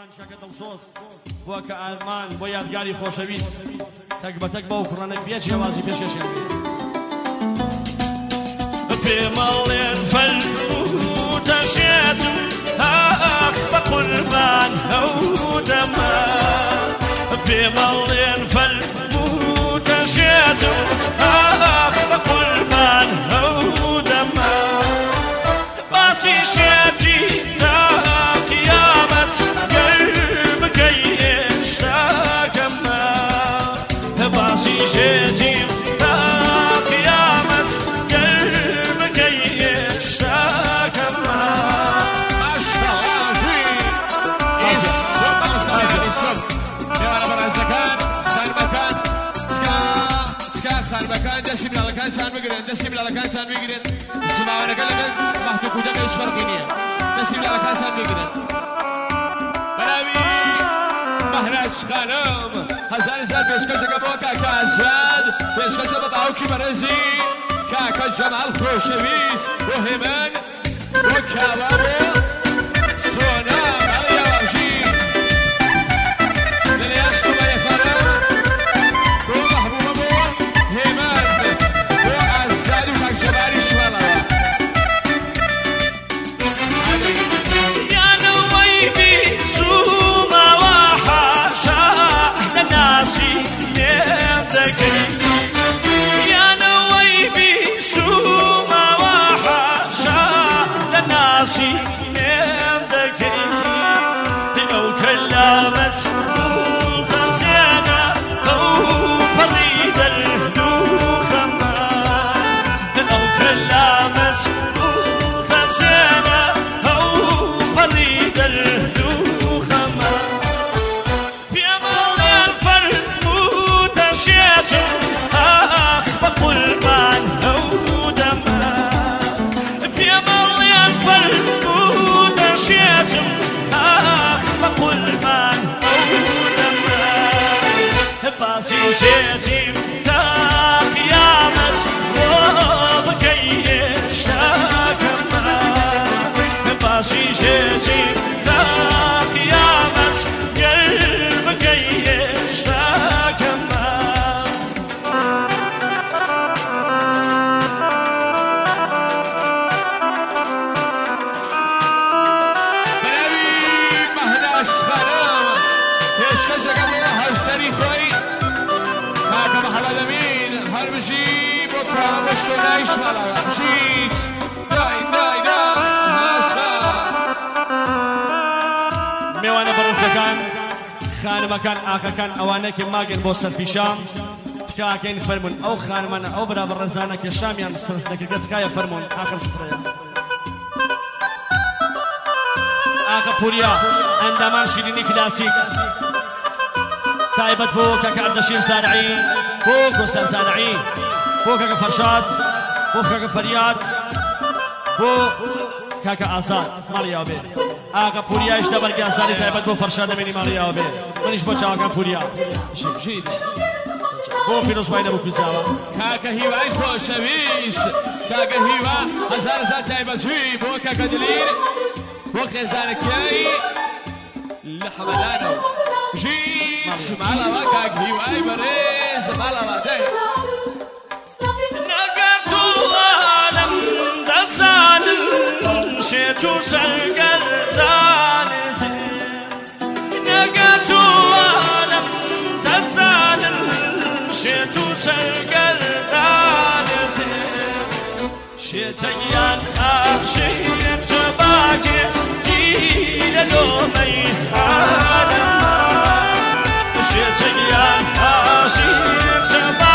چاکە دڵسۆز بووە کە ئارمان بۆ یادگاری خۆشەویست تەک بە تەک بەو کوڕانە بێت شێوازی پێشێشێن پێمەڵێن فەلوتەشێتم ئاخ بە قوربان ئەو دەمە پێمەڵێن فەلوتەشێتم ئاخ بە قوربان ئەو دەمە باسی شێتی تا قیامەت گەر بکەی ئێشتاکەمە باسی شێتیم تا قیامەت گەر بکەی ئێشتاکەمە خانبەکان دەستی ملاڵەکانشان بگرن دەستی ملاڵەکانشان بگرن سماوانەکە لەگەڵ مەحدوو کودەکە هیچ فەرقی نییە دەستی ملاڵەکانشان بگرن بەناوی مەهراز خانم هەزار پێشکەشەکە بۆ کاکە ئازاد پێشکەشە بە باوکی بەڕێزی کاکە جەمال خۆشەویست بۆ هێمن بۆ کاوا بۆ سۆنا مەڵیاژی لەلایەن سومەیە خانم بۆ مەحبوبە بۆ هێمن بۆ ئازاد و کاک جەمالی شوێڵەوە یانەوەی بیسوومەوە حاشا لە ناسی نێم دەکەی یانەوەی بیسوومەوە حاشا لە ناسی نێم دەکەی ئەو کەلامەت خەزێنە ئەو پەڕی دەردووخەمە ئەو کەلامەت خەزێنە ئەو پەڕی دەردووخەمە پێمەڵێن فەرموودەشێتم ئاخ بە قوربان ئەو دەمە پێمەڵێن فەرموودەشێتم ئاخ بە قوربان ئەو دەمە باسی شێتیم تا قیامەت بۆ بکەی ئێشتاکەمە باسی شێتیم تا قیامەت گەر بکەی ئێشتاکەمە بەناوی مەهراز خانم پێشکەشەکە بۆ هەرسەری خۆی کاکە مەحەممەد ئەمین هەربژی بۆ کاوە بە شۆنای شماڵەوە بژیت دای دای دای ماشا میوانە بەڕێزەکان خانمەکان ئاخەکان ئەوانەی ماگەن بۆ سەرفیشام تکاکەین فەرمون ئەو خانمانە ئەو برا بەڕێزانە کە شامیان سەرف دەکردە تکایە فەرمون ئاخر سفرەیە ئاخە پوریا ئەندامان شیرینی کلاسیک تایبەت بۆ کاکە ئەردەشیر زارعی بۆ کۆسەر زارعی بۆ کاکە فەرشاد بۆ کاکە فەریاد بۆ کاکە ئازاد ماڵیاوە بێ ئاگە پوریایش دەبەرگی ئازادی تایبەت بۆ فەرشاد دەمێنی ماڵیاوە بێ منیش بۆ چاوەکان پوریا بژیت بۆ پیرۆزبای دەبوو کوزاوە کاکە هیوای خۆشەویست کاکە هیوا هەزار تایبەتی بۆ کاکە دلیر بۆ خێزانەکەی لە حەمەلانەوە بژیت ماڵەوە کاکە هیوای بەڕێز ماڵەوە دەی نەگەتووانم دەزانم شێت و سەرگەردانت نەگەتووانم دەزانم شێت و سەرگەردانت شێتەیان ئاشێت جەباکێ گیرە لۆمەی حالەمە شێتەیان ئاشێت جەباکێ